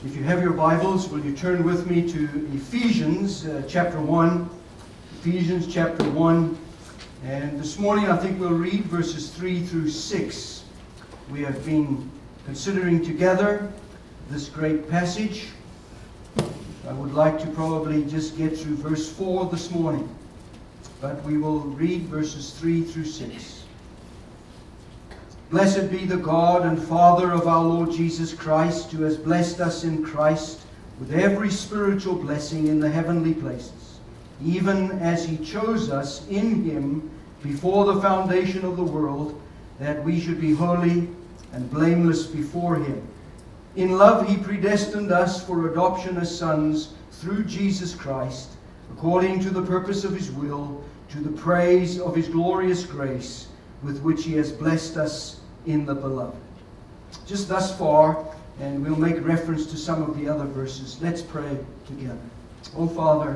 If you have your Bibles, will you turn with me to Ephesians chapter 1. Ephesians chapter 1. And this morning I think we'll read verses 3 through 6. We have been considering together this great passage. I would like to probably just get through verse 4 this morning. But we will read verses 3 through 6. Blessed be the God and Father of our Lord Jesus Christ, who has blessed us in Christ with every spiritual blessing in the heavenly places, even as He chose us in Him before the foundation of the world, that we should be holy and blameless before Him. In love He predestined us for adoption as sons through Jesus Christ, according to the purpose of His will, to the praise of His glorious grace, with which He has blessed us in the Beloved. Just thus far, and we'll make reference to some of the other verses. Let's pray together. Oh Father,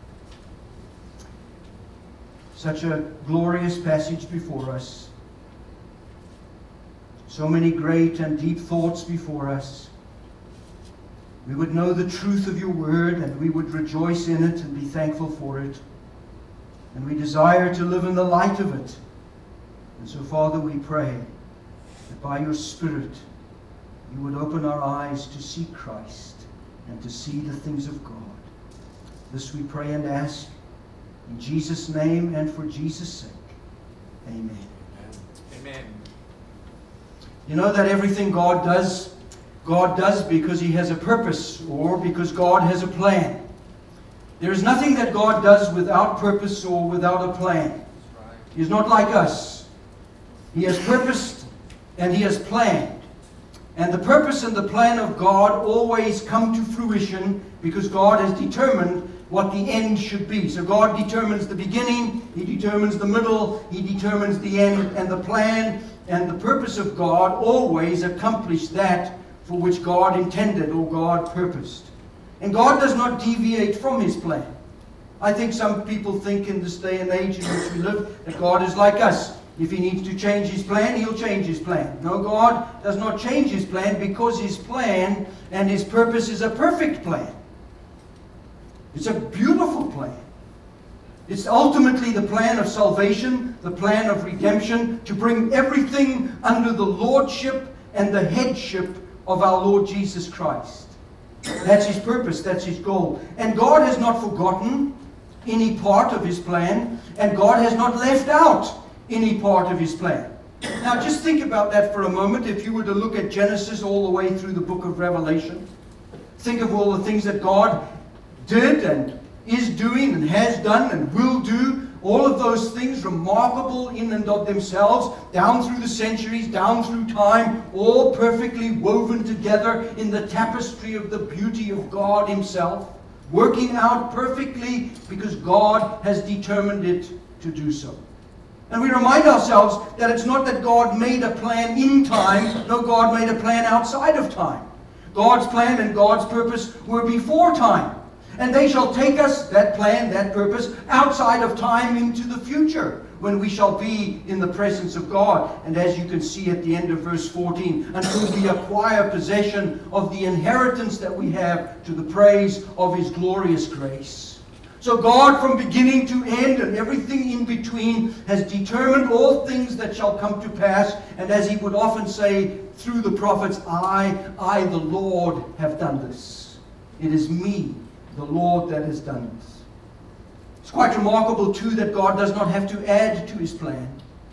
such a glorious passage before us. So many great and deep thoughts before us. We would know the truth of your word, and we would rejoice in it and be thankful for it. And we desire to live in the light of it. And so, Father, we pray that by your Spirit you would open our eyes to see Christ and to see the things of God. This we pray and ask in Jesus' name and for Jesus' sake. Amen. Amen. You know that everything God does because He has a purpose, or because God has a plan. There is nothing that God does without purpose or without a plan. He is not like us. He has purposed and He has planned. And the purpose and the plan of God always come to fruition because God has determined what the end should be. So God determines the beginning, He determines the middle, He determines the end, and the plan and the purpose of God always accomplish that for which God intended or God purposed. And God does not deviate from His plan. I think some people think in this day and age in which we live that God is like us. If He needs to change His plan, He'll change His plan. No, God does not change His plan because His plan and His purpose is a perfect plan. It's a beautiful plan. It's ultimately the plan of salvation, the plan of redemption, to bring everything under the lordship and the headship of our Lord Jesus Christ. That's His purpose, that's His goal. And God has not forgotten any part of His plan, and God has not left out any part of His plan. Now just think about that for a moment. If you were to look at Genesis all the way through the book of Revelation, think of all the things that God did and is doing and has done and will do. All of those things remarkable in and of themselves, down through the centuries, down through time, all perfectly woven together in the tapestry of the beauty of God Himself, working out perfectly because God has determined it to do so. And we remind ourselves that it's not that God made a plan in time, no, God made a plan outside of time. God's plan and God's purpose were before time. And they shall take us, that plan, that purpose, outside of time into the future, when we shall be in the presence of God. And as you can see at the end of verse 14, until we acquire possession of the inheritance that we have to the praise of His glorious grace. So God, from beginning to end and everything in between, has determined all things that shall come to pass. And as He would often say through the prophets, I, the Lord, have done this. It is me, the Lord, that has done this. It's quite remarkable too that God does not have to add to His plan,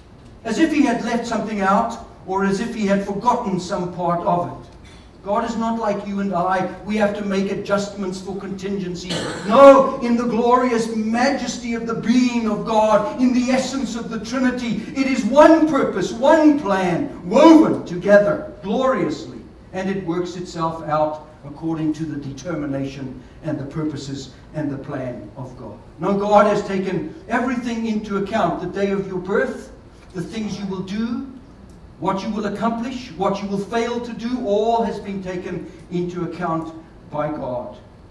as if He had left something out or as if He had forgotten some part of it. God is not like you and I. We have to make adjustments for contingencies. No, in the glorious majesty of the being of God, in the essence of the Trinity, it is one purpose, one plan, woven together gloriously, and it works itself out according to the determination and the purposes and the plan of God. Now God has taken everything into account. The day of your birth, the things you will do, what you will accomplish, what you will fail to do, all has been taken into account by God.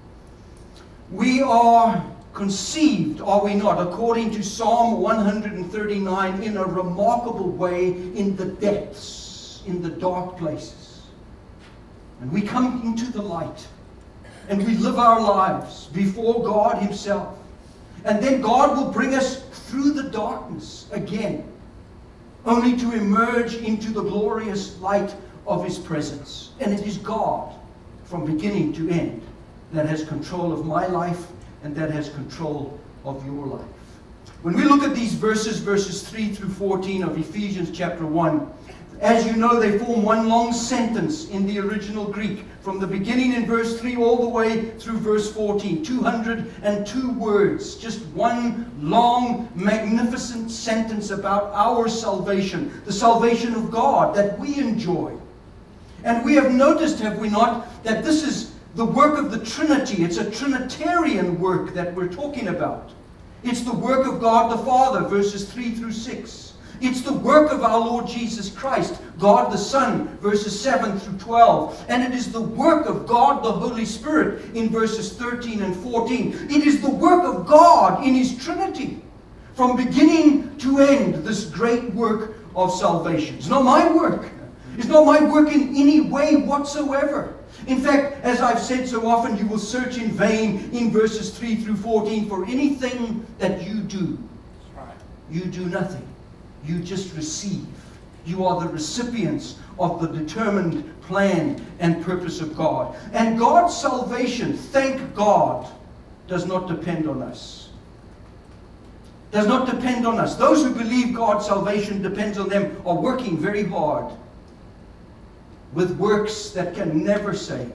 We are conceived, are we not, according to Psalm 139, in a remarkable way in the depths, in the dark places. and we come into the light, and we live our lives before God Himself. And then God will bring us through the darkness again, only to emerge into the glorious light of His presence. And it is God, from beginning to end, that has control of my life and that has control of your life. When we look at these verses 3 through 14 of Ephesians chapter 1, as you know, they form one long sentence in the original Greek, from the beginning in verse 3 all the way through verse 14. 202 words, just one long, magnificent sentence about our salvation, the salvation of God that we enjoy. And we have noticed, have we not, that this is the work of the Trinity. It's a Trinitarian work that we're talking about. It's the work of God the Father, verses 3 through 6. It's the work of our Lord Jesus Christ, God the Son, verses 7 through 12. And it is the work of God the Holy Spirit in verses 13 and 14. It is the work of God in His Trinity, from beginning to end, this great work of salvation. It's not my work. It's not my work in any way whatsoever. In fact, as I've said so often, you will search in vain in verses 3 through 14 for anything that you do. You do nothing. You just receive. You are the recipients of the determined plan and purpose of God. And God's salvation, thank God, does not depend on us. Does not depend on us. Those who believe God's salvation depends on them are working very hard with works that can never save.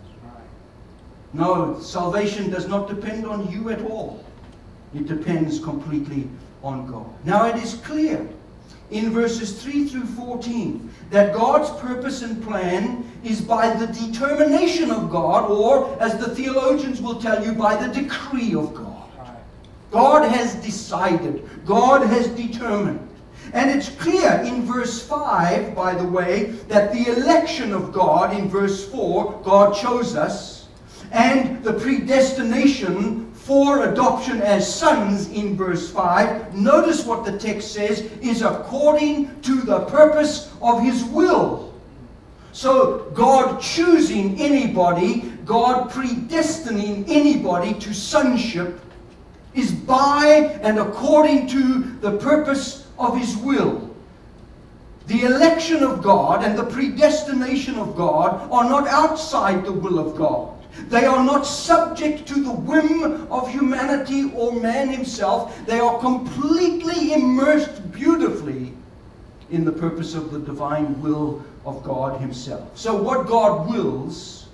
No, salvation does not depend on you at all. It depends completely on God. Now it is clear in verses 3 through 14 that God's purpose and plan is by the determination of God, or as the theologians will tell you, by the decree of God. God has decided. God has determined. And it's clear in verse 5, by the way, that the election of God in verse 4, God chose us, and the predestination for adoption as sons in verse 5, notice what the text says, is according to the purpose of His will. So God choosing anybody, God predestining anybody to sonship, is by and according to the purpose of His will. The election of God and the predestination of God are not outside the will of God. They are not subject to the whim of humanity or man himself. They are completely immersed beautifully in the purpose of the divine will of God Himself. So what God wills,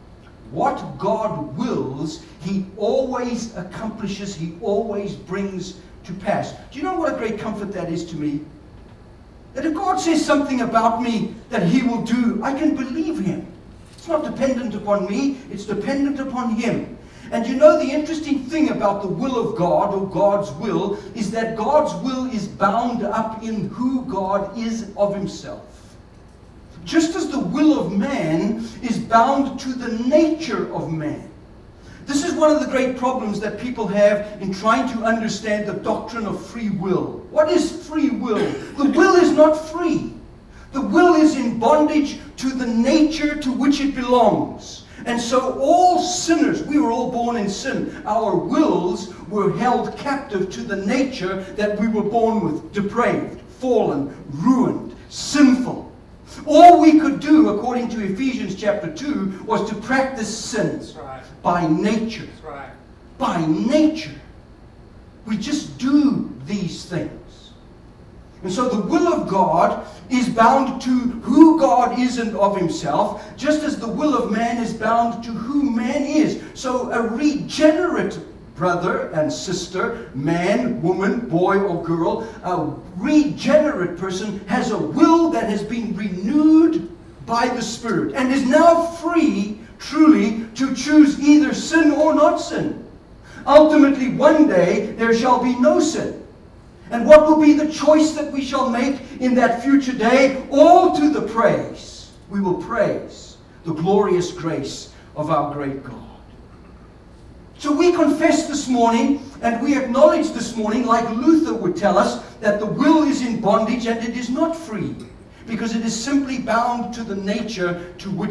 He always accomplishes, He always brings to pass. Do you know what a great comfort that is to me? That if God says something about me that He will do, I can believe Him. It's not dependent upon me, it's dependent upon Him. And you know, the interesting thing about the will of God, or God's will, is that God's will is bound up in who God is of Himself. Just as the will of man is bound to the nature of man. This is one of the great problems that people have in trying to understand the doctrine of free will. What is free will? The will is not free. The will is in bondage to the nature to which it belongs. And so all sinners, we were all born in sin. Our wills were held captive to the nature that we were born with. Depraved, fallen, ruined, sinful. All we could do, according to Ephesians chapter 2, was to practice sin. By nature. By nature. We just do these things. And so the will of God is bound to who God is and of Himself, just as the will of man is bound to who man is. So a regenerate brother and sister, man, woman, boy or girl, a regenerate person has a will that has been renewed by the Spirit and is now free, truly, to choose either sin or not sin. Ultimately, one day, there shall be no sin. And what will be the choice that we shall make in that future day? All to the praise. We will praise the glorious grace of our great God. So we confess this morning, and we acknowledge this morning, like Luther would tell us, that the will is in bondage and it is not free, because it is simply bound to the nature to which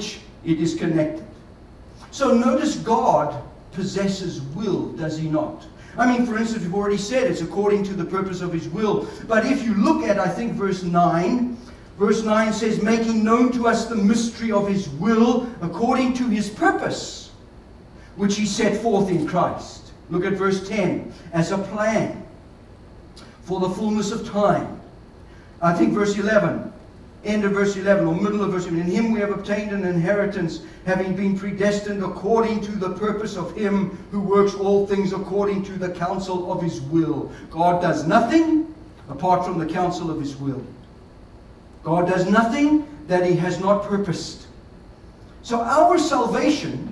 It is connected. So notice God possesses will, does he not? I mean, for instance, we've already said it's according to the purpose of his will. But if you look at, I think, verse 9 says, making known to us the mystery of his will according to his purpose, which he set forth in Christ. Look at verse 10. As a plan for the fullness of time. I think verse 11. End of verse 11 or middle of verse 11. In him we have obtained an inheritance, having been predestined according to the purpose of him who works all things according to the counsel of his will. God does nothing apart from the counsel of his will. God does nothing that he has not purposed. So our salvation,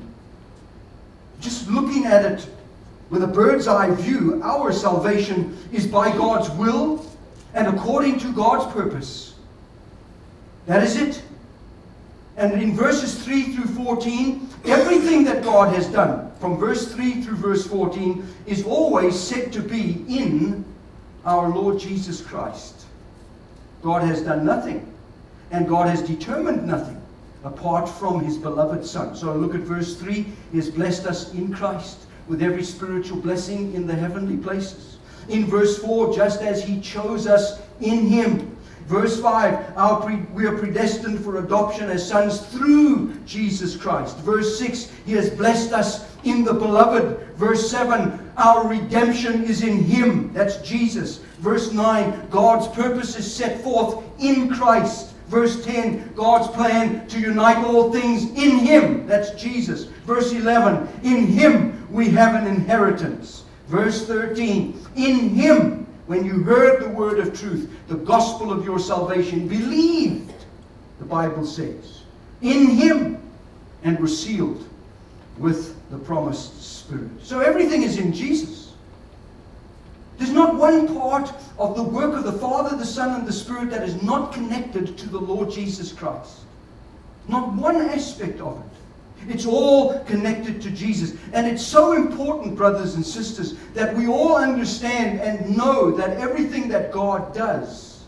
just looking at it with a bird's eye view, our salvation is by God's will and according to God's purpose. That is it. And in verses 3 through 14, everything that God has done, from verse 3 through verse 14, is always said to be in our Lord Jesus Christ. God has done nothing, and God has determined nothing apart from his beloved Son. So look at verse 3. He has blessed us in Christ with every spiritual blessing in the heavenly places. In verse 4, just as he chose us in him. Verse 5, we are predestined for adoption as sons through Jesus Christ. Verse 6, he has blessed us in the beloved. Verse 7, our redemption is in him. That's Jesus. Verse 9, God's purpose is set forth in Christ. Verse 10, God's plan to unite all things in him. That's Jesus. Verse 11, in him we have an inheritance. Verse 13, in him, when you heard the word of truth, the gospel of your salvation, believed, the Bible says, in him, and were sealed with the promised Spirit. So everything is in Jesus. There's not one part of the work of the Father, the Son, and the Spirit that is not connected to the Lord Jesus Christ. Not one aspect of it. It's all connected to Jesus. And it's so important, brothers and sisters, that we all understand and know that everything that God does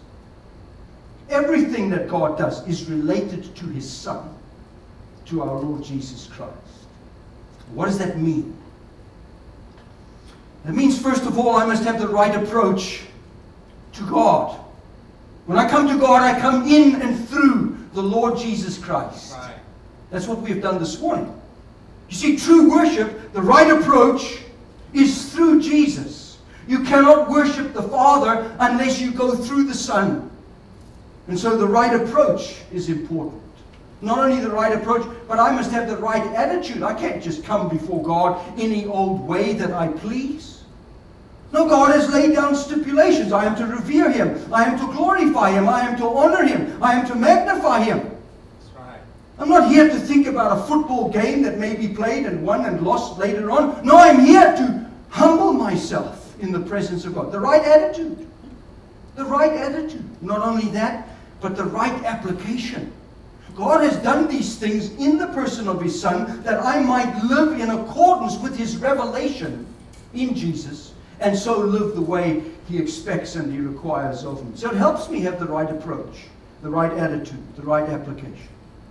is related to his Son, to our Lord Jesus Christ. What does that mean? That means, first of all, I must have the right approach to God. When I come to God, I come in and through the Lord Jesus Christ. Right. That's what we've done this morning. You see, true worship, the right approach, is through Jesus. You cannot worship the Father unless you go through the Son. And so the right approach is important. Not only the right approach, but I must have the right attitude. I can't just come before God any old way that I please. No, God has laid down stipulations. I am to revere him. I am to glorify him. I am to honor him. I am to magnify him. I'm not here to think about a football game that may be played and won and lost later on. No, I'm here to humble myself in the presence of God. The right attitude. The right attitude. Not only that, but the right application. God has done these things in the person of his Son that I might live in accordance with his revelation in Jesus, and so live the way he expects and he requires of me. So it helps me have the right approach, the right attitude, the right application.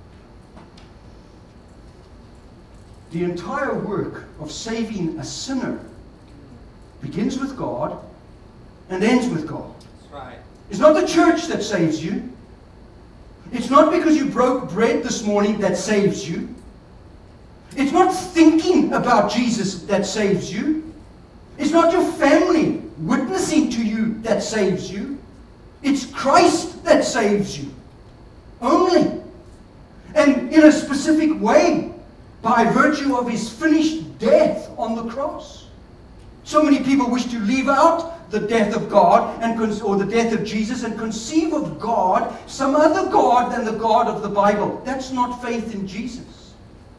The entire work of saving a sinner begins with God and ends with God. That's right. It's not the church that saves you. It's not because you broke bread this morning that saves you. It's not thinking about Jesus that saves you. It's not your family witnessing to you that saves you. It's Christ that saves you. Only. And in a specific way. By virtue of his finished death on the cross. So many people wish to leave out the death of God or the death of Jesus and conceive of God, some other God than the God of the Bible. That's not faith in Jesus.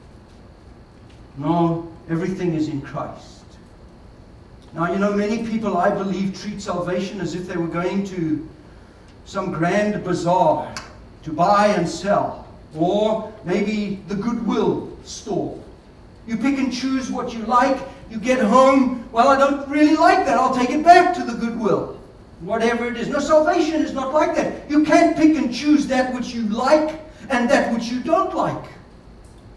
No, everything is in Christ. Now, you know, many people, I believe, treat salvation as if they were going to some grand bazaar to buy and sell, or maybe the Goodwill store. You pick and choose what you like. You get home, well, I don't really like that. I'll take it back to the Goodwill. Whatever it is. No, salvation is not like that. You can't pick and choose that which you like and that which you don't like.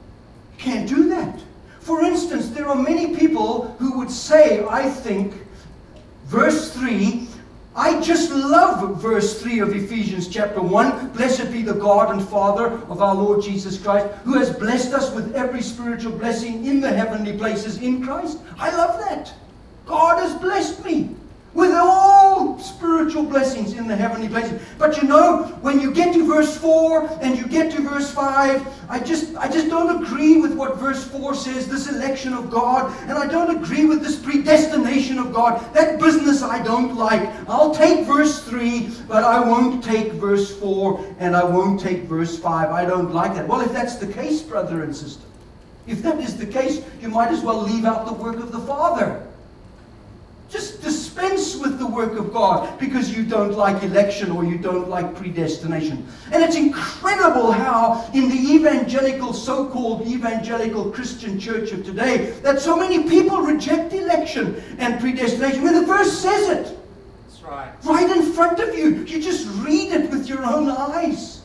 Can't do that. For instance, there are many people who would say, I think, verse 3, I just love verse 3 of Ephesians chapter 1. Blessed be the God and Father of our Lord Jesus Christ, who has blessed us with every spiritual blessing in the heavenly places in Christ. I love that. God has blessed me with all spiritual blessings in the heavenly places. But you know, when you get to verse 4 and you get to verse 5, I just don't agree with what verse 4 says, this election of God, and I don't agree with this predestination of God. That business I don't like. I'll take verse 3, but I won't take verse 4, and I won't take verse 5. I don't like that. Well, if that's the case, brother and sister, if that is the case, you might as well leave out the work of the Father. Just dispense with the work of God because you don't like election or you don't like predestination. And it's incredible how in the evangelical, so-called evangelical Christian church of today, that so many people reject election and predestination when the verse says it. That's right. Right in front of you. You just read it with your own eyes.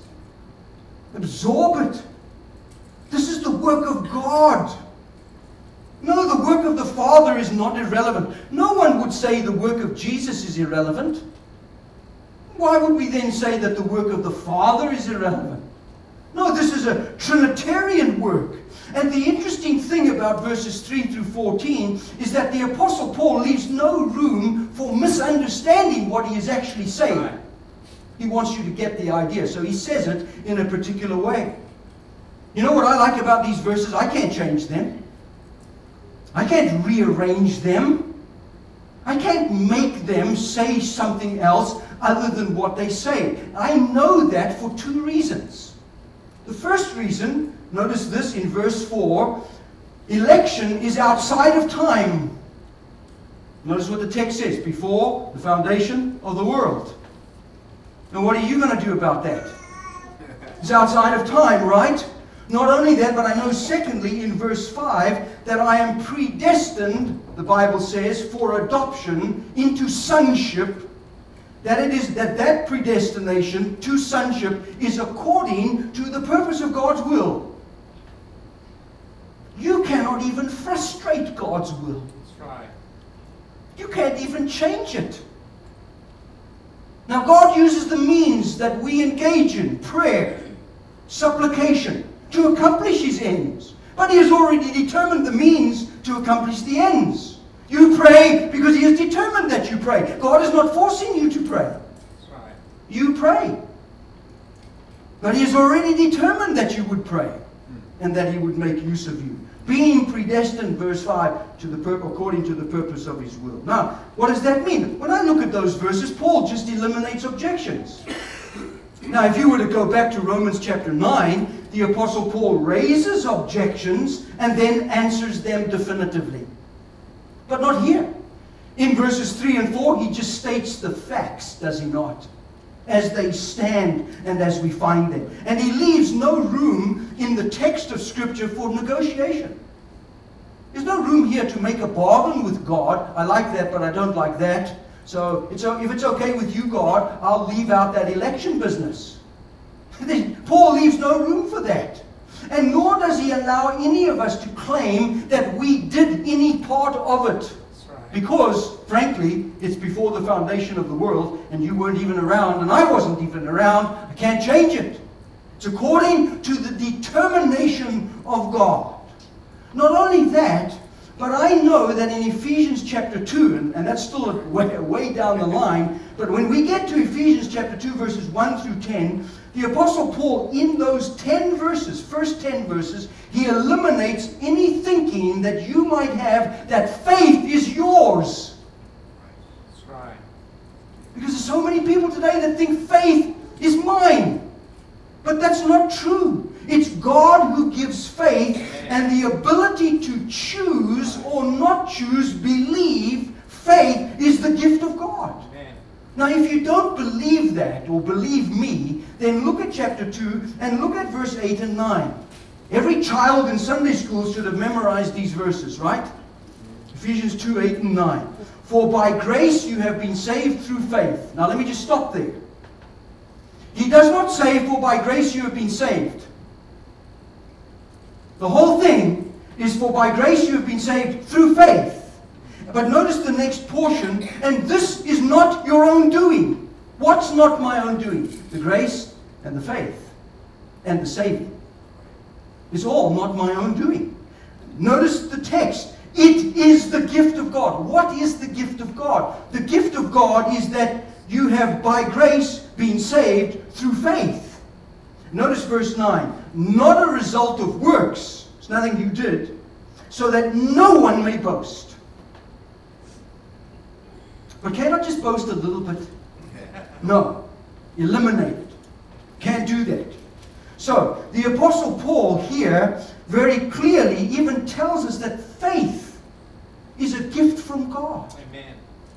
Absorb it. This is the work of God. No, the work of the Father is not irrelevant. No one would say the work of Jesus is irrelevant. Why would we then say that the work of the Father is irrelevant? No, this is a Trinitarian work. And the interesting thing about verses 3 through 14 is that the Apostle Paul leaves no room for misunderstanding what he is actually saying. He wants you to get the idea, so he says it in a particular way. You know what I like about these verses? I can't change them. I can't rearrange them. I can't make them say something else other than what they say. I know that for two reasons. The first reason, notice this in verse 4, election is outside of time. Notice what the text says, before the foundation of the world. And what are you going to do about that? It's outside of time, right? Not only that, but I know secondly in verse 5 that I am predestined, the Bible says, for adoption into sonship. That predestination to sonship is according to the purpose of God's will. You cannot even frustrate God's will. That's right. You can't even change it. Now God uses the means that we engage in, prayer, supplication, to accomplish His ends. But He has already determined the means to accomplish the ends. You pray because He has determined that you pray. God is not forcing you to pray. That's right. You pray. But He has already determined that you would pray and that He would make use of you. Being predestined, verse 5, according to the purpose of His will. Now, what does that mean? When I look at those verses, Paul just eliminates objections. Now, if you were to go back to Romans chapter 9, the Apostle Paul raises objections and then answers them definitively. But not here. In verses 3 and 4, he just states the facts, does he not? As they stand and as we find them. And he leaves no room in the text of Scripture for negotiation. There's no room here to make a bargain with God. I like that, but I don't like that. So if it's okay with you, God, I'll leave out that election business. Paul leaves no room for that. And nor does he allow any of us to claim that we did any part of it. That's right. Because, frankly, it's before the foundation of the world, and you weren't even around, and I wasn't even around. I can't change it. It's according to the determination of God. Not only that, but I know that in Ephesians chapter 2, and that's still way down the line, but when we get to Ephesians chapter 2, verses 1 through 10, the Apostle Paul, in those 10 verses, first 10 verses, he eliminates any thinking that you might have that faith is yours. That's right. Because there's so many people today that think faith is mine. But that's not true. It's God who gives faith, and the ability to choose or not choose, believe, faith is the gift of God. Amen. Now, if you don't believe that, or believe me, then look at chapter 2 and look at verse 8 and 9. Every child in Sunday school should have memorized these verses, right? Ephesians 2, 8 and 9. For by grace you have been saved through faith. Now let me just stop there. He does not say, for by grace you have been saved. The whole thing is for by grace you have been saved through faith. But notice the next portion, and this is not your own doing. What's not my own doing? The grace and the faith and the saving. It's all not my own doing. Notice the text. It is the gift of God. What is the gift of God? The gift of God is that you have by grace been saved through faith. Notice verse 9. Not a result of works. It's nothing you did. So that no one may boast. But can't I just boast a little bit? No. Eliminate it. Can't do that. So, the Apostle Paul here very clearly even tells us that faith is a gift from God. Amen.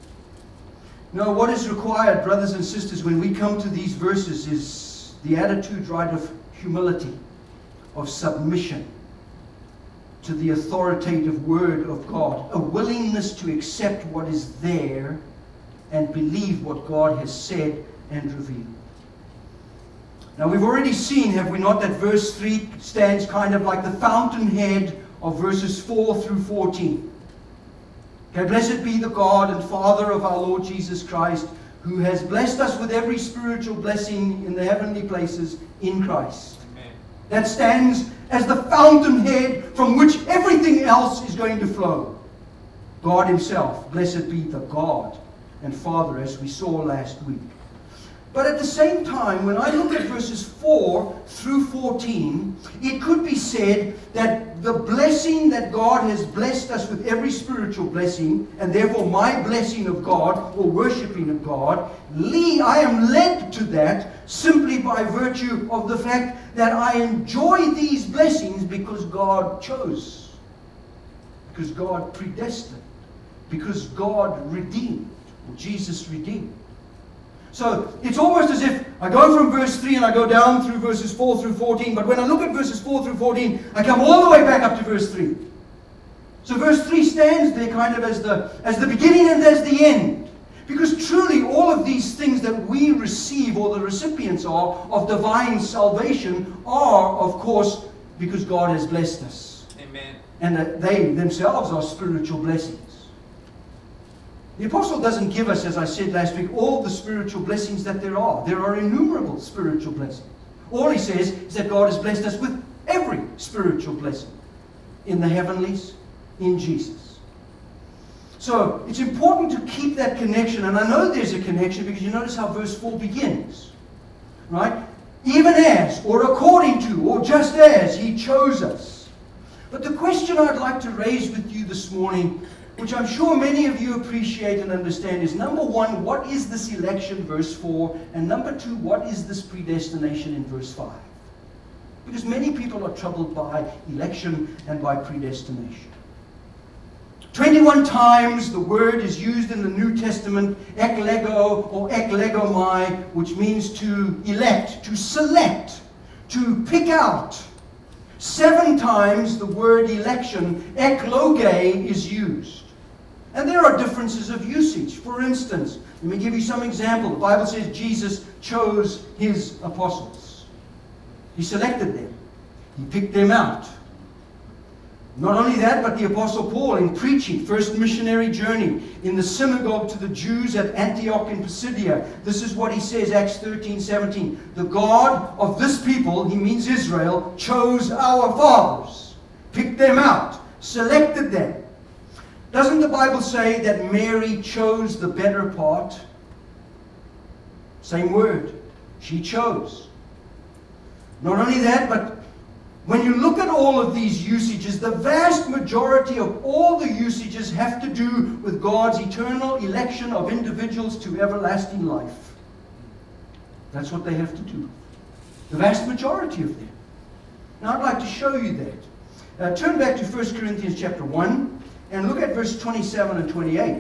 Now, what is required, brothers and sisters, when we come to these verses is the attitude, right, of humility, of submission to the authoritative Word of God, a willingness to accept what is there and believe what God has said and revealed. Now we've already seen, have we not, that verse 3 stands kind of like the fountainhead of verses 4 through 14. Okay, blessed be the God and Father of our Lord Jesus Christ, who has blessed us with every spiritual blessing in the heavenly places in Christ. Amen. That stands as the fountainhead from which everything else is going to flow. God Himself, blessed be the God and Father, as we saw last week. But at the same time, when I look at verses 4 through 14, it could be said that the blessing that God has blessed us with, every spiritual blessing, and therefore my blessing of God, or worshipping of God, I am led to that simply by virtue of the fact that I enjoy these blessings because God chose, because God predestined, because God redeemed, or Jesus redeemed. So it's almost as if I go from verse 3 and I go down through verses 4 through 14. But when I look at verses 4 through 14, I come all the way back up to verse 3. So verse 3 stands there kind of as the beginning and as the end. Because truly all of these things that we receive, or the recipients are, of divine salvation are, of course, because God has blessed us. Amen. And that they themselves are spiritual blessings. The Apostle doesn't give us, as I said last week, all the spiritual blessings that there are. There are innumerable spiritual blessings. All he says is that God has blessed us with every spiritual blessing in the heavenlies, in Jesus. So it's important to keep that connection. And I know there's a connection because you notice how verse 4 begins. Right? Even as, or according to, or just as He chose us. But the question I'd like to raise with you this morning, which I'm sure many of you appreciate and understand, is number one, what is this election, verse 4? And number two, what is this predestination in verse 5? Because many people are troubled by election and by predestination. 21 times the word is used in the New Testament, eklego or eklegomai, which means to elect, to select, to pick out. 7 times the word election, ekloge, is used. And there are differences of usage. For instance, let me give you some example. The Bible says Jesus chose His apostles. He selected them. He picked them out. Not only that, but the Apostle Paul, in preaching, first missionary journey, in the synagogue to the Jews at Antioch in Pisidia, this is what he says, Acts 13:17. The God of this people, he means Israel, chose our fathers, picked them out, selected them. Doesn't the Bible say that Mary chose the better part? Same word. She chose. Not only that, but when you look at all of these usages, the vast majority of all the usages have to do with God's eternal election of individuals to everlasting life. That's what they have to do. The vast majority of them. Now I'd like to show you that. Turn back to 1 Corinthians chapter 1 and look at verse 27 and 28.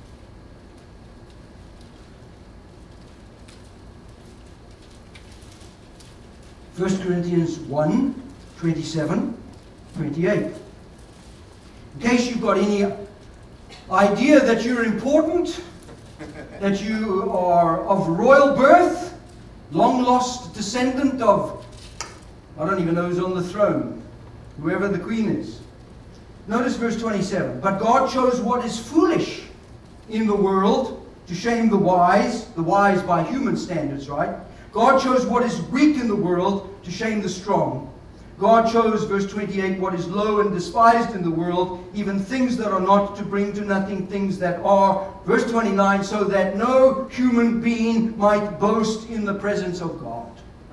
1 Corinthians 1, 27, 28. In case you've got any idea that you're important, that you are of royal birth, long lost descendant of, I don't even know who's on the throne, whoever the queen is. Notice verse 27. But God chose what is foolish in the world to shame the wise by human standards, right? God chose what is weak in the world to shame the strong. God chose, verse 28, what is low and despised in the world, even things that are not, to bring to nothing things that are. Verse 29, so that no human being might boast in the presence of God.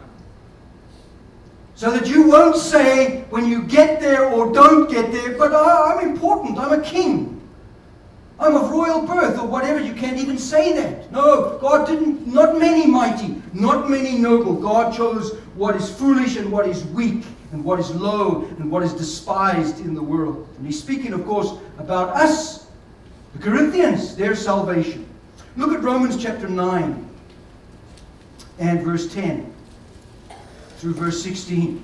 So that you won't say when you get there or don't get there, but I'm important, I'm a king. I'm of royal birth or whatever. You can't even say that. No, God didn't. Not many mighty, not many noble. God chose what is foolish and what is weak and what is low and what is despised in the world. And he's speaking, of course, about us, the Corinthians, their salvation. Look at Romans chapter 9 and verse 10 through verse 16.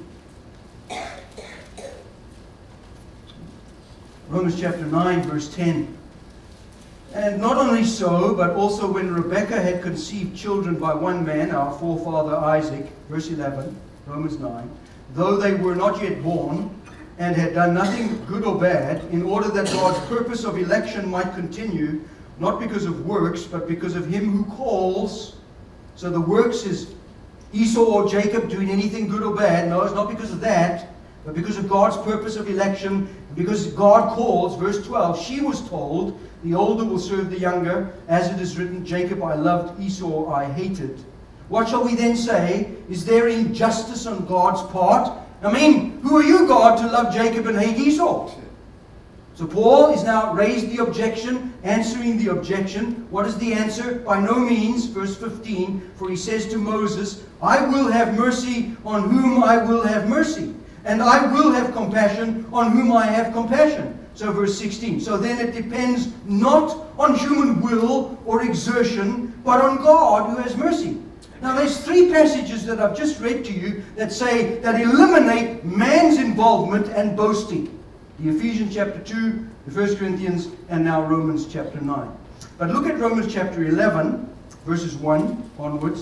Romans chapter 9, verse 10. And not only so, but also when Rebekah had conceived children by one man, our forefather Isaac, verse 11, Romans 9, though they were not yet born, and had done nothing good or bad, in order that God's purpose of election might continue, not because of works, but because of him who calls. So the works is Esau or Jacob doing anything good or bad. No, it's not because of that, but because of God's purpose of election, because God calls. Verse 12, she was told, the older will serve the younger, as it is written, Jacob I loved, Esau I hated. What shall we then say? Is there injustice on God's part? I mean, who are you, God, to love Jacob and hate Esau? So Paul is now raised the objection, answering the objection. What is the answer? By no means, verse 15, for he says to Moses, I will have mercy on whom I will have mercy, and I will have compassion on whom I have compassion. So verse 16. So then it depends not on human will or exertion, but on God who has mercy. Now there's three passages that I've just read to you that say, that eliminate man's involvement and boasting. The Ephesians chapter 2, the 1 Corinthians, and now Romans chapter 9. But look at Romans chapter 11, verses 1 onwards.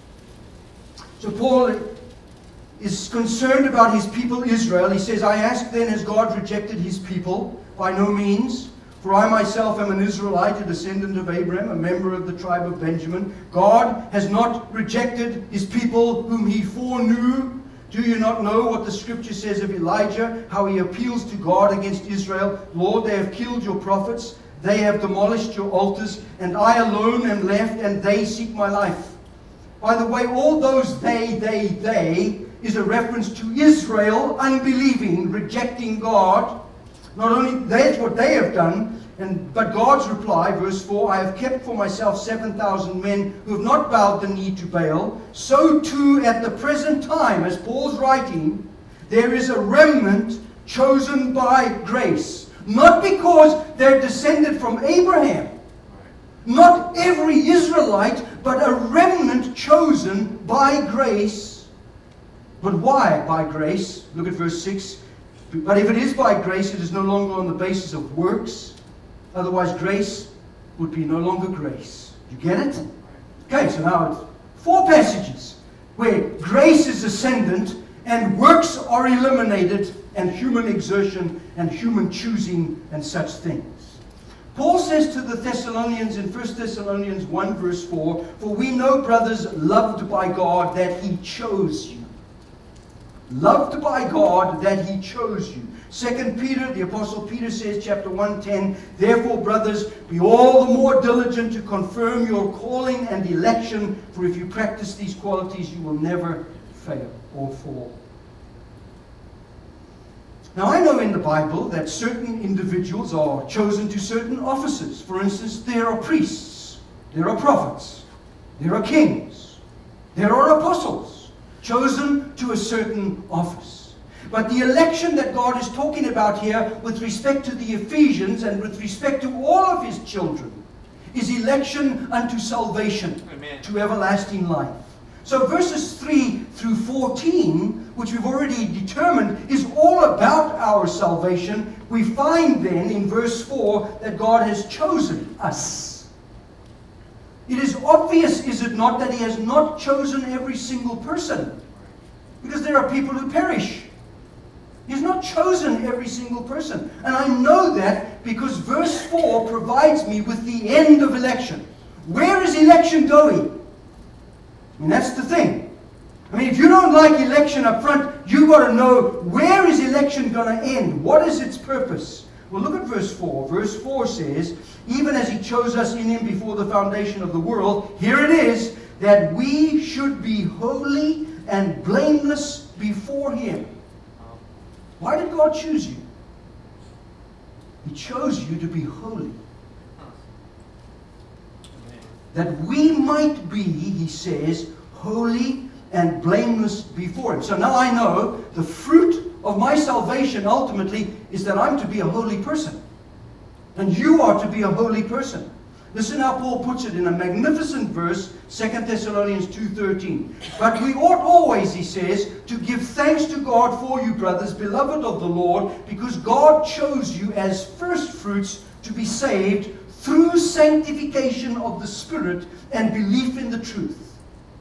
So Paul is concerned about his people Israel. He says, I ask then, has God rejected his people? By no means. For I myself am an Israelite, a descendant of Abraham, a member of the tribe of Benjamin. God has not rejected his people whom he foreknew. Do you not know what the scripture says of Elijah, how he appeals to God against Israel? Lord, they have killed your prophets, they have demolished your altars, and I alone am left, and they seek my life. By the way, all those they is a reference to Israel unbelieving, rejecting God. Not only that's what they have done, but God's reply, verse 4, I have kept for myself 7,000 men who have not bowed the knee to Baal. So too at the present time, as Paul's writing, there is a remnant chosen by grace. Not because they're descended from Abraham. Not every Israelite, but a remnant chosen by grace. But why by grace? Look at verse 6. But if it is by grace, it is no longer on the basis of works. Otherwise, grace would be no longer grace. You get it? Okay, so now it's 4 passages where grace is ascendant and works are eliminated, and human exertion and human choosing and such things. Paul says to the Thessalonians in 1 Thessalonians 1 verse 4, for we know, brothers, loved by God, that he chose you. Loved by God, that he chose you. 2 Peter, the Apostle Peter says, chapter 1:10, therefore, brothers, be all the more diligent to confirm your calling and election, for if you practice these qualities, you will never fail or fall. Now, I know in the Bible that certain individuals are chosen to certain offices. For instance, there are priests, there are prophets, there are kings, there are apostles, chosen to a certain office. But the election that God is talking about here with respect to the Ephesians and with respect to all of his children is election unto salvation. Amen. To everlasting life. So verses 3 through 14, which we've already determined is all about our salvation, we find then in verse 4 that God has chosen us. It is obvious, is it not, that he has not chosen every single person? Because there are people who perish. He's not chosen every single person. And I know that because verse 4 provides me with the end of election. Where is election going? And that's the thing. I mean, if you don't like election up front, you've got to know, where is election going to end? What is its purpose? Well, look at verse 4. Verse 4 says, even as he chose us in him before the foundation of the world, here it is, that we should be holy and blameless before him. Why did God choose you? He chose you to be holy. That we might be, he says, holy and blameless before him. So now I know the fruit of my salvation ultimately is that I'm to be a holy person. And you are to be a holy person. Listen how Paul puts it in a magnificent verse, 2 Thessalonians 2:13. But we ought always, he says, to give thanks to God for you, brothers, beloved of the Lord, because God chose you as first fruits to be saved through sanctification of the Spirit and belief in the truth.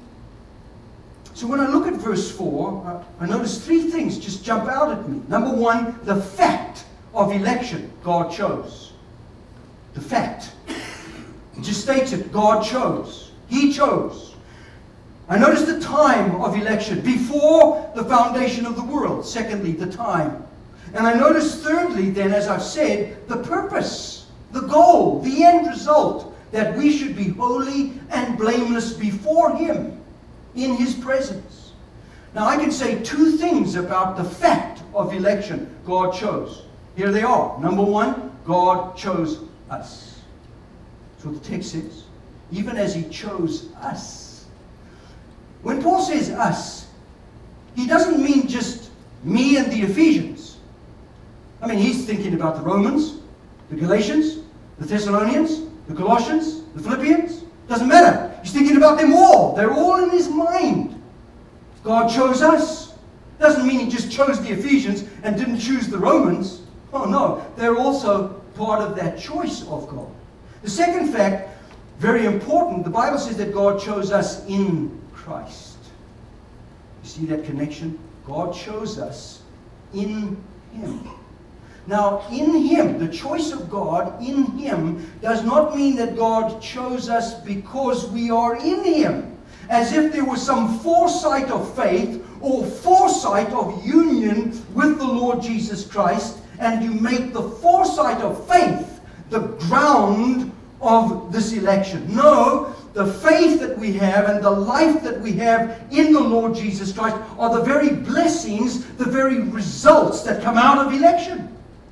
So when I look at verse 4, I notice three things just jump out at me. Number one, the fact of election God chose. The fact. It just states it. God chose. He chose. I notice the time of election. Before the foundation of the world. Secondly, the time. And I notice thirdly then, as I've said, the purpose. The goal. The end result. That we should be holy and blameless before him. In his presence. Now I can say two things about the fact of election God chose. Here they are. Number one, God chose us. That's what the text says. Even as he chose us. When Paul says us, he doesn't mean just me and the Ephesians. I mean, he's thinking about the Romans, the Galatians, the Thessalonians, the Colossians, the Philippians. Doesn't matter. He's thinking about them all. They're all in his mind. God chose us. Doesn't mean he just chose the Ephesians and didn't choose the Romans. Oh no, they're also part of that choice of God. The second fact, very important, the Bible says that God chose us in Christ. You see that connection? God chose us in him. Now, in him, the choice of God in him does not mean that God chose us because we are in him. As if there was some foresight of faith or foresight of union with the Lord Jesus Christ, and you make the foresight of faith the ground of this election. No, the faith that we have and the life that we have in the Lord Jesus Christ are the very blessings, the very results that come out of election.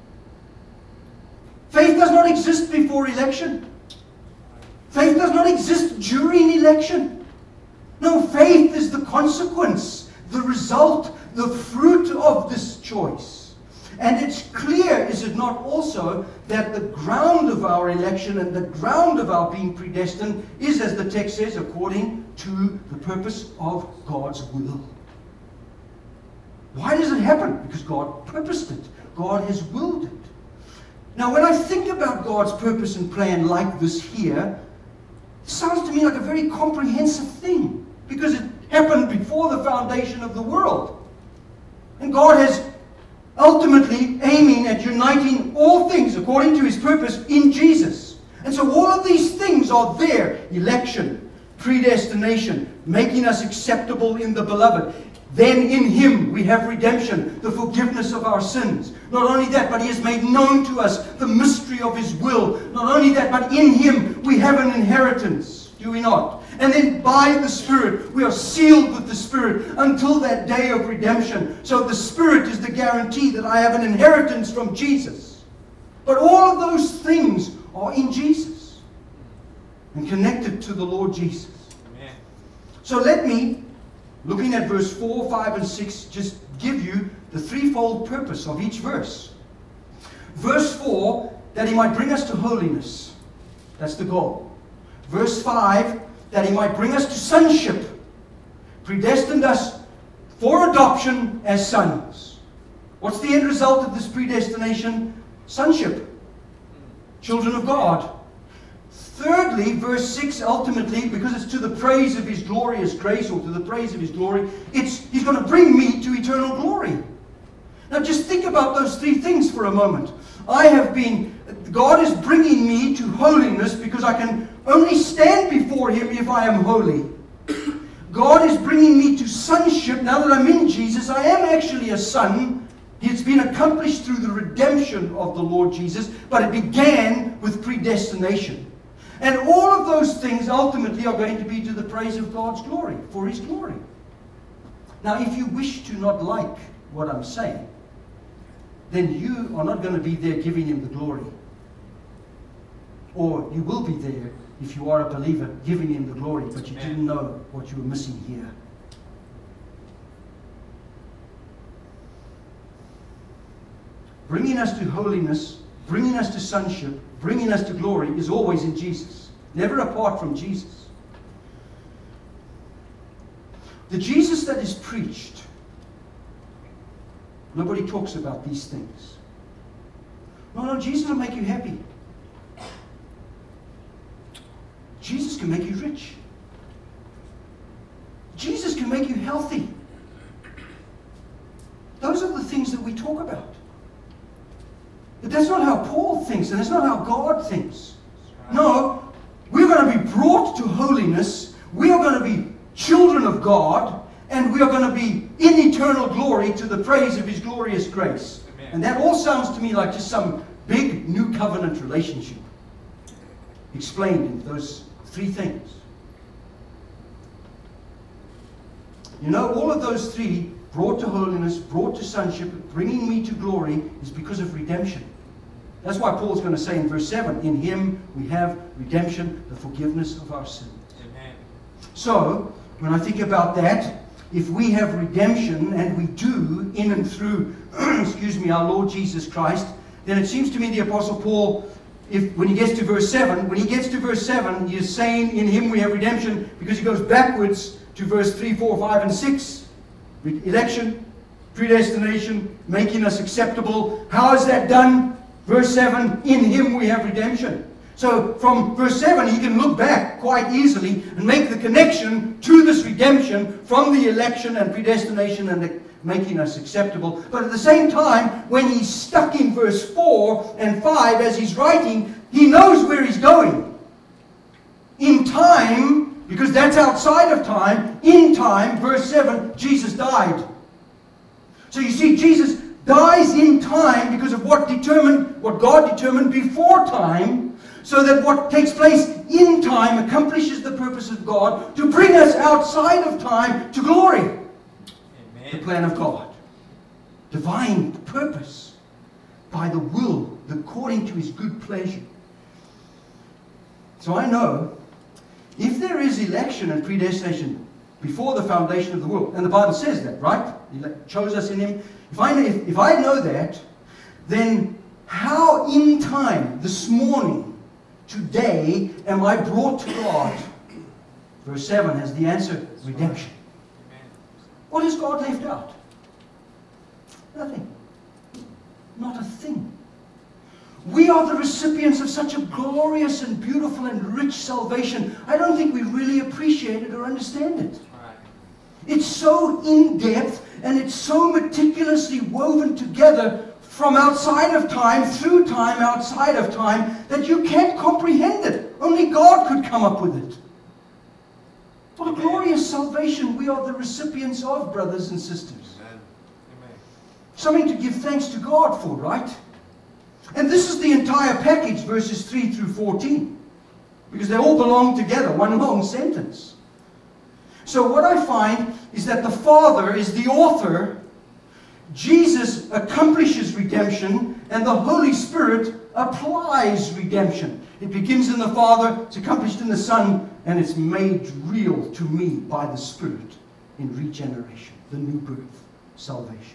Faith does not exist before election. Faith does not exist during election. No, faith is the consequence, the result, the fruit of this choice. And it's clear, is it not also, that the ground of our election and the ground of our being predestined is, as the text says, according to the purpose of God's will. Why does it happen? Because God purposed it. God has willed it. Now, when I think about God's purpose and plan like this here, it sounds to me like a very comprehensive thing, because it happened before the foundation of the world. And God has ultimately aiming at uniting all things according to his purpose in Jesus. And so all of these things are there. Election, predestination, making us acceptable in the beloved. Then in him we have redemption, the forgiveness of our sins. Not only that, but he has made known to us the mystery of his will. Not only that, but in him we have an inheritance. Do we not? And then by the Spirit, we are sealed with the Spirit until that day of redemption. So the Spirit is the guarantee that I have an inheritance from Jesus. But all of those things are in Jesus and connected to the Lord Jesus. Amen. So let me, looking at verse 4, 5, and 6, just give you the threefold purpose of each verse. Verse 4, that he might bring us to holiness. That's the goal. Verse 5, that he might bring us to sonship. Predestined us for adoption as sons. What's the end result of this predestination? Sonship. Children of God. Thirdly, verse 6, ultimately, because it's to the praise of his glorious grace, or to the praise of his glory, he's going to bring me to eternal glory. Now just think about those three things for a moment. God is bringing me to holiness because I can only stand before Him if I am holy. God is bringing me to sonship. Now that I'm in Jesus, I am actually a son. It's been accomplished through the redemption of the Lord Jesus, but it began with predestination. And all of those things ultimately are going to be to the praise of God's glory, for His glory. Now, if you wish to not like what I'm saying, then you are not going to be there giving Him the glory. Or you will be there if you are a believer giving Him the glory, but you didn't know what you were missing here. Bringing us to holiness, bringing us to sonship, bringing us to glory is always in Jesus. Never apart from Jesus. The Jesus that is preached, nobody talks about these things. No, Jesus will make you happy. Jesus can make you rich. Jesus can make you healthy. Those are the things that we talk about. But that's not how Paul thinks, and that's not how God thinks. No, we're going to be brought to holiness. We are going to be children of God, and we are going to be in eternal glory to the praise of His glorious grace. Amen. And that all sounds to me like just some big new covenant relationship explained in those three things. You know, all of those three, brought to holiness, brought to sonship, bringing me to glory, is because of redemption. That's why Paul's going to say in verse 7, in Him we have redemption, the forgiveness of our sins. Amen. So, when I think about that, if we have redemption, and we do, in and through, our Lord Jesus Christ, then it seems to me the Apostle Paul, when he gets to verse 7, he is saying in Him we have redemption, because he goes backwards to verse 3, 4, 5, and 6. Election, predestination, making us acceptable. How is that done? Verse 7, in Him we have redemption. So from verse 7, he can look back quite easily and make the connection to this redemption from the election and predestination and the making us acceptable. But at the same time, when he's stuck in verse 4 and 5 as he's writing, he knows where he's going. In time, because that's outside of time, in time, verse 7, Jesus died. So you see, Jesus dies in time because of what God determined before time, so that what takes place in time accomplishes the purpose of God to bring us outside of time to glory. Amen. The plan of God. Divine purpose by the will, according to His good pleasure. So I know if there is election and predestination before the foundation of the world, and the Bible says that, right? He chose us in Him. If I know that, then how in time, this morning, today, am I brought to God? Verse 7 has the answer, redemption. What has God left out? Nothing. Not a thing. We are the recipients of such a glorious and beautiful and rich salvation. I don't think we really appreciate it or understand it. It's so in-depth and it's so meticulously woven together from outside of time, through time, outside of time, that you can't comprehend it. Only God could come up with it. What a glorious salvation we are the recipients of, brothers and sisters. Amen. Something to give thanks to God for, right? And this is the entire package, verses 3 through 14. Because they all belong together, one long sentence. So what I find is that the Father is the author, Jesus accomplishes redemption, and the Holy Spirit applies redemption. It begins in the Father, it's accomplished in the Son, and it's made real to me by the Spirit in regeneration, the new birth, salvation.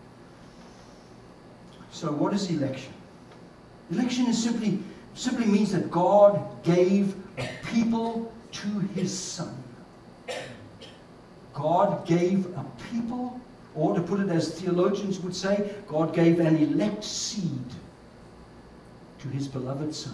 So what is election? Election is simply means that God gave a people to His Son. God gave a people, or to put it as theologians would say, God gave an elect seed to His beloved Son.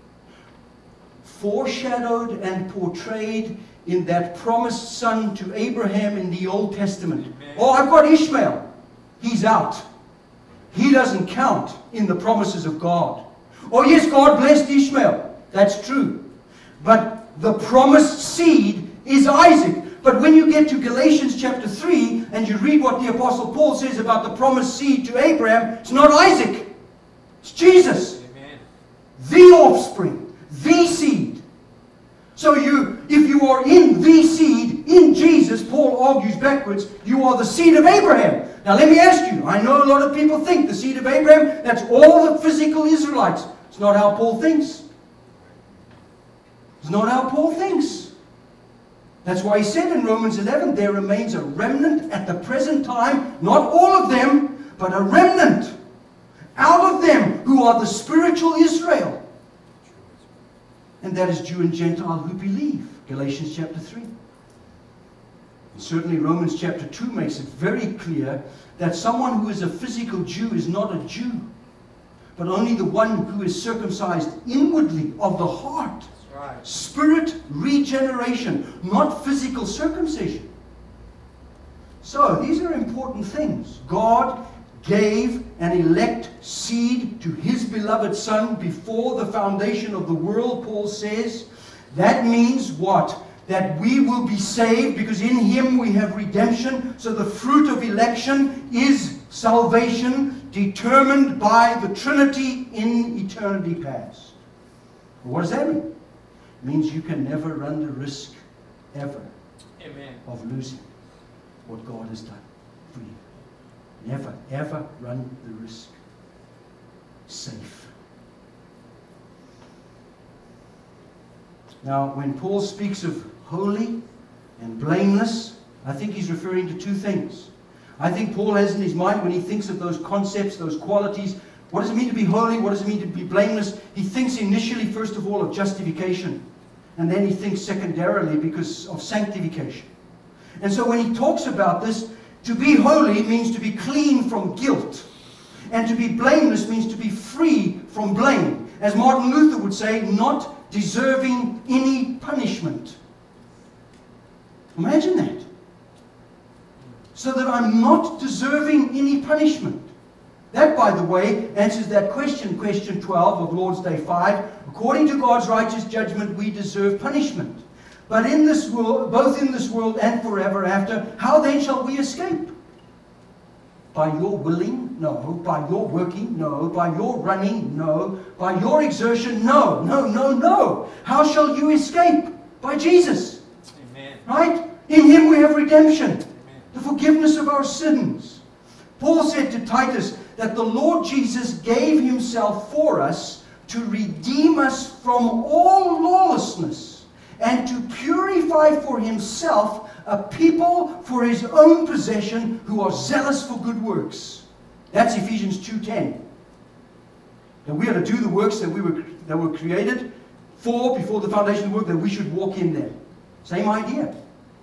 Foreshadowed and portrayed in that promised son to Abraham in the Old Testament. Amen. Oh, I've got Ishmael. He's out. he doesn't count in the promises of God. Oh yes, God blessed Ishmael. That's true. But the promised seed is Isaac. But when you get to Galatians chapter 3 and you read what the Apostle Paul says about the promised seed to Abraham, it's not Isaac. It's Jesus. Amen. The offspring. The seed. So if you are in the seed, in Jesus, Paul argues backwards, you are the seed of Abraham. Now let me ask you, I know a lot of people think the seed of Abraham, that's all the physical Israelites. It's not how Paul thinks. It's not how Paul thinks. That's why he said in Romans 11, there remains a remnant at the present time, not all of them, but a remnant out of them who are the spiritual Israel. And that is Jew and Gentile who believe. Galatians chapter 3. And certainly Romans chapter 2 makes it very clear that someone who is a physical Jew is not a Jew, but only the one who is circumcised inwardly of the heart. Right. Spirit regeneration, not physical circumcision. So, these are important things. God gave an elect seed to His beloved Son before the foundation of the world, Paul says. That means what? That we will be saved because in Him we have redemption. So the fruit of election is salvation determined by the Trinity in eternity past. What does that mean? It means you can never run the risk, ever, Amen. of losing what God has done for you. Never, ever run the risk. Safe. Now, when Paul speaks of holy and blameless, I think he's referring to two things. I think Paul has in his mind, when he thinks of those concepts, those qualities, what does it mean to be holy? What does it mean to be blameless? He thinks initially, first of all, of justification. And then he thinks secondarily because of sanctification. And so when he talks about this, to be holy means to be clean from guilt. And to be blameless means to be free from blame. As Martin Luther would say, not deserving any punishment. Imagine that. So that I'm not deserving any punishment. That, by the way, answers that question, question 12 of Lord's Day 5. According to God's righteous judgment, we deserve punishment. But in this world, both in this world and forever after, how then shall we escape? By your willing? No. By your working? No. By your running? No. By your exertion? No. No, no, no. How shall you escape? By Jesus. Amen. Right? In Him we have redemption. Amen. The forgiveness of our sins. Paul said to Titus that the Lord Jesus gave Himself for us to redeem us from all lawlessness and to purify for Himself a people for His own possession who are zealous for good works. That's Ephesians 2:10. That we are to do the works that were created for before the foundation of the world, that we should walk in them. Same idea.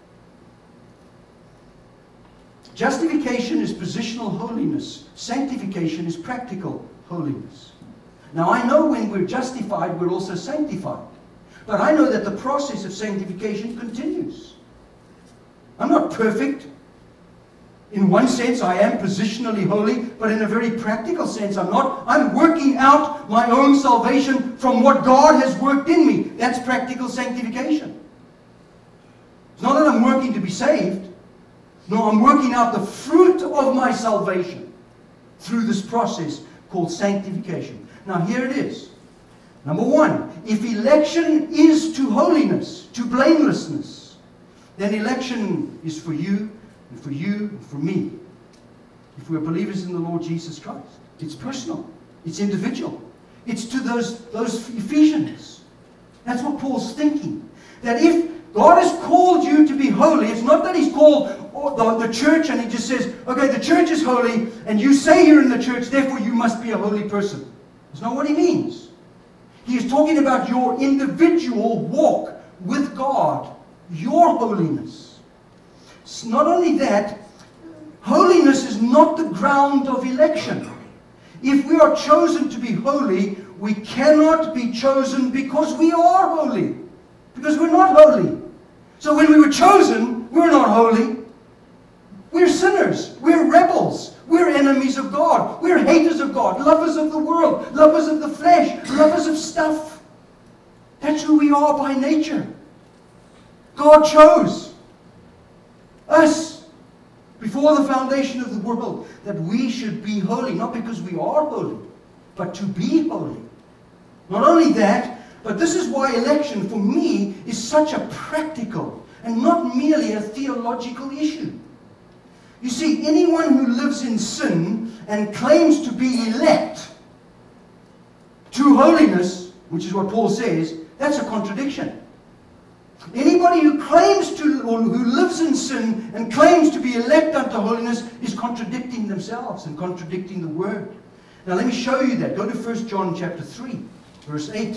Justification is positional holiness. Sanctification is practical holiness. Now I know when we're justified, we're also sanctified. But I know that the process of sanctification continues. I'm not perfect. In one sense, I am positionally holy, but in a very practical sense, I'm not. I'm working out my own salvation from what God has worked in me. That's practical sanctification. It's not that I'm working to be saved. No, I'm working out the fruit of my salvation through this process called sanctification. Now here it is. Number one, if election is to holiness, to blamelessness, then election is for you and for you and for me. If we're believers in the Lord Jesus Christ. It's personal. It's individual. It's to those Ephesians. That's what Paul's thinking. That if God has called you to be holy, it's not that He's called the church and He just says, okay, the church is holy and you say you're in the church, therefore you must be a holy person. That's not what He means. He is talking about your individual walk with God, your holiness. It's not only that, holiness is not the ground of election. If we are chosen to be holy, we cannot be chosen because we are holy. Because we're not holy. So when we were chosen, we're not holy. We're sinners. We're rebels. We're enemies of God. We're haters of God, lovers of the world, lovers of the flesh, lovers of stuff. That's who we are by nature. God chose us before the foundation of the world that we should be holy, not because we are holy, but to be holy. Not only that, but this is why election for me is such a practical and not merely a theological issue. You see, anyone who lives in sin and claims to be elect to holiness, which is what Paul says, that's a contradiction. Anybody who claims to, or who lives in sin and claims to be elect unto holiness is contradicting themselves and contradicting the Word. Now let me show you that. Go to 1 John chapter 3, verse 8.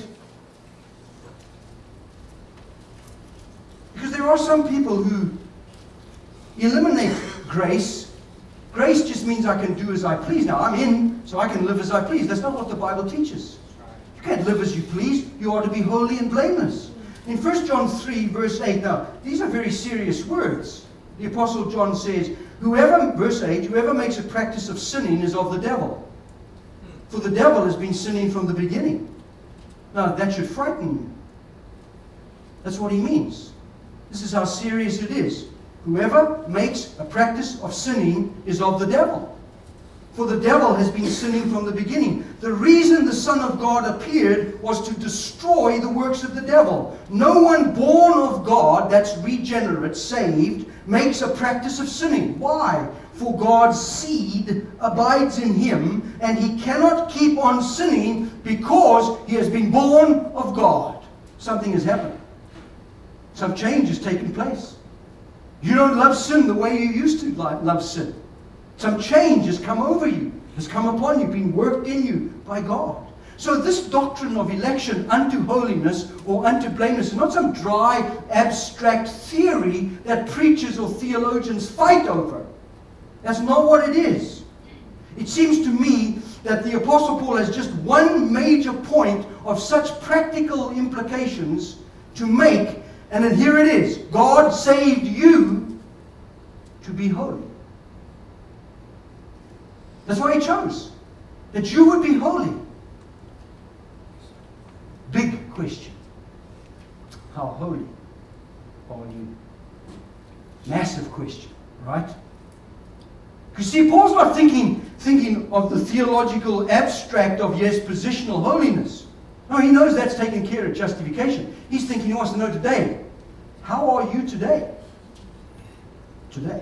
Because there are some people who eliminate grace. Grace just means I can do as I please. Now, I'm in, so I can live as I please. That's not what the Bible teaches. You can't live as you please. You are to be holy and blameless. In 1 John 3, verse 8, now, these are very serious words. The Apostle John says, verse 8, whoever makes a practice of sinning is of the devil. For the devil has been sinning from the beginning. Now, that should frighten you. That's what he means. This is how serious it is. Whoever makes a practice of sinning is of the devil. For the devil has been sinning from the beginning. The reason the Son of God appeared was to destroy the works of the devil. No one born of God, that's regenerate, saved, makes a practice of sinning. Why? For God's seed abides in him, and he cannot keep on sinning because he has been born of God. Something has happened. Some change has taken place. You don't love sin the way you used to love sin. Some change has come over you, has come upon you, been worked in you by God. So this doctrine of election unto holiness or unto blameless is not some dry, abstract theory that preachers or theologians fight over. That's not what it is. It seems to me that the Apostle Paul has just one major point of such practical implications to make, and then here it is. God saved you to be holy. That's why he chose. That you would be holy. Big question. How holy are you? Massive question, right? Because see, Paul's not thinking of the theological abstract of, yes, positional holiness. No, he knows that's taken care of justification. He's thinking, he wants to know today. How are you today? Today.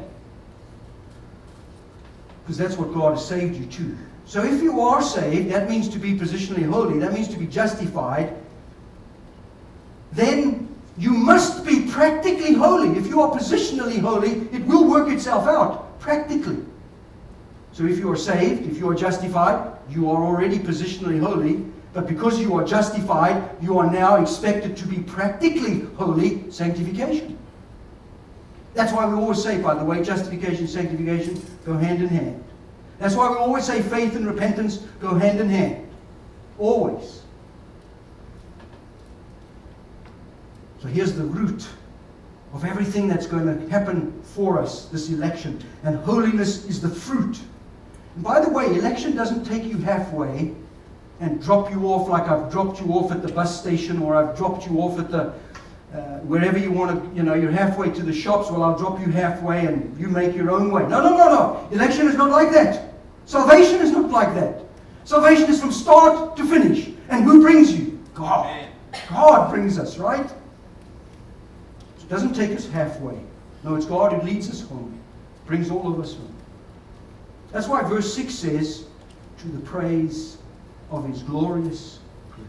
Because that's what God has saved you to. So if you are saved, that means to be positionally holy. That means to be justified. Then you must be practically holy. If you are positionally holy, it will work itself out practically. So if you are saved, if you are justified, you are already positionally holy. But because you are justified, you are now expected to be practically holy, sanctification. That's why we always say, by the way, justification and sanctification go hand in hand. That's why we always say faith and repentance go hand in hand. Always. So here's the root of everything that's going to happen for us, this election. And holiness is the fruit. And by the way, election doesn't take you halfway and drop you off like I've dropped you off at the bus station, or I've dropped you off at the wherever you want to, you're halfway to the shops, well, I'll drop you halfway and you make your own way. No. Election is not like that. Salvation is not like that. Salvation is from start to finish. And who brings you? God. Amen. God brings us, right? It doesn't take us halfway. No, it's God who leads us home. Brings all of us home. That's why verse 6 says, to the praise of his glorious grace.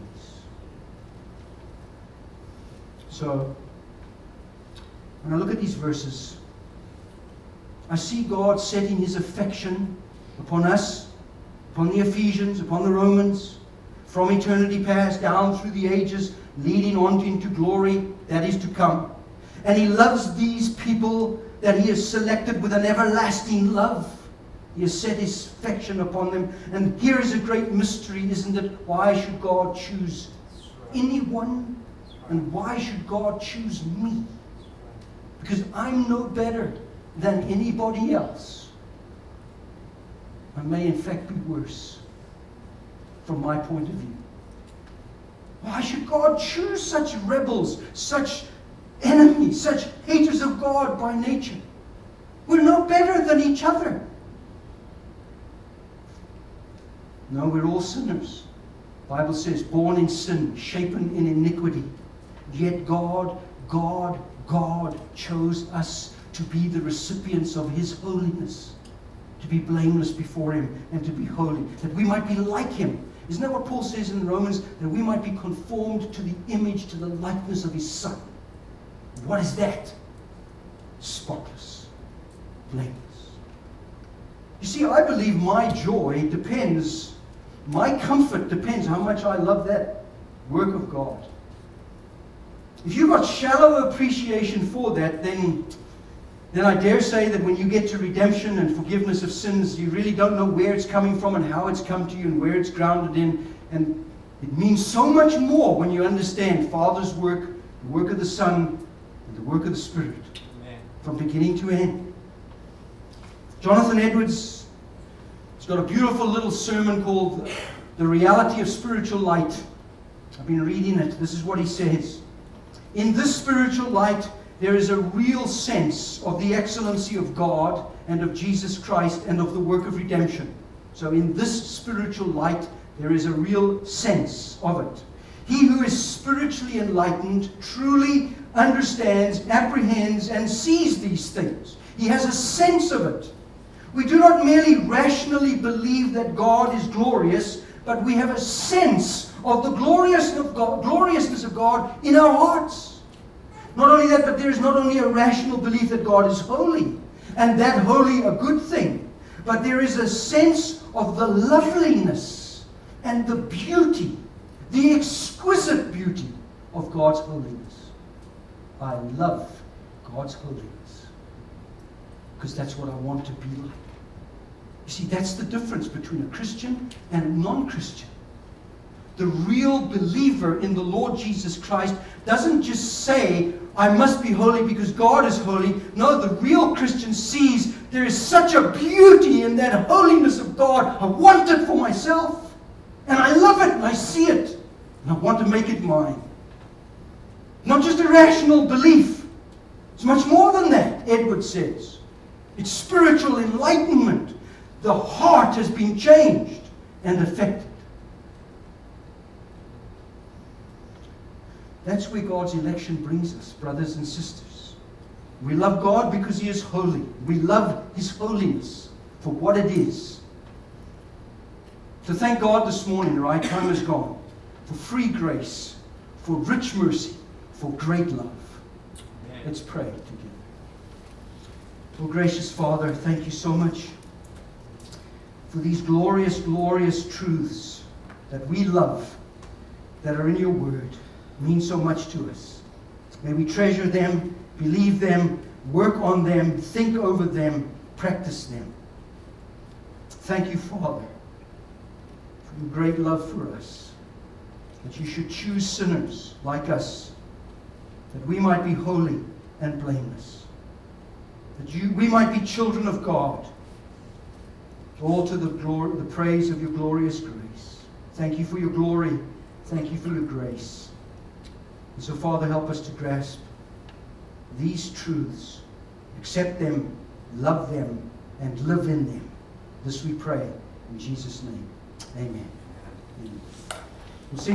So, when I look at these verses, I see God setting his affection upon us, upon the Ephesians, upon the Romans, from eternity past down through the ages, leading on into glory that is to come. And he loves these people that he has selected with an everlasting love. He has set his affection upon them. And here is a great mystery, isn't it? Why should God choose anyone? And why should God choose me? Because I'm no better than anybody else. And may in fact be worse from my point of view. Why should God choose such rebels, such enemies, such haters of God by nature? We're no better than each other. No, we're all sinners. The Bible says, born in sin, shapen in iniquity. Yet God chose us to be the recipients of His holiness, to be blameless before Him and to be holy, that we might be like Him. Isn't that what Paul says in Romans? That we might be conformed to the image, to the likeness of His Son. What is that? Spotless, blameless. You see, I believe my joy depends, my comfort depends how much I love that work of God. If you've got shallow appreciation for that, then I dare say that when you get to redemption and forgiveness of sins, you really don't know where it's coming from and how it's come to you and where it's grounded in. And it means so much more when you understand Father's work, the work of the Son, and the work of the Spirit. Amen. From beginning to end. Jonathan Edwards has got a beautiful little sermon called The Reality of Spiritual Light. I've been reading it. This is what he says. In this spiritual light, there is a real sense of the excellency of God and of Jesus Christ and of the work of redemption. So in this spiritual light, there is a real sense of it. He who is spiritually enlightened truly understands, apprehends, and sees these things. He has a sense of it. We do not merely rationally believe that God is glorious, but we have a sense of the gloriousness of God in our hearts. Not only that, but there is not only a rational belief that God is holy, and that holy a good thing, but there is a sense of the loveliness and the beauty, the exquisite beauty of God's holiness. I love God's holiness because that's what I want to be like. You see, that's the difference between a Christian and a non-Christian. The real believer in the Lord Jesus Christ doesn't just say, I must be holy because God is holy. No, the real Christian sees there is such a beauty in that holiness of God. I want it for myself. And I love it and I see it. And I want to make it mine. Not just a rational belief. It's much more than that, Edward says. It's spiritual enlightenment. The heart has been changed and affected. That's where God's election brings us, brothers and sisters. We love God because He is holy. We love His holiness for what it is. So thank God this morning, right? Time is gone. For free grace, for rich mercy, for great love. Amen. Let's pray together. Oh, gracious Father, thank you so much for these glorious, glorious truths that we love, that are in your word. Mean so much to us. May we treasure them, believe them, work on them, think over them, practice them. Thank you, Father, for your great love for us, that you should choose sinners like us, that we might be holy and blameless, that we might be children of God, all to the praise of your glorious grace. Thank you for your glory. Thank you for your grace. And so, Father, help us to grasp these truths, accept them, love them, and live in them. This we pray in Jesus' name. Amen. Amen.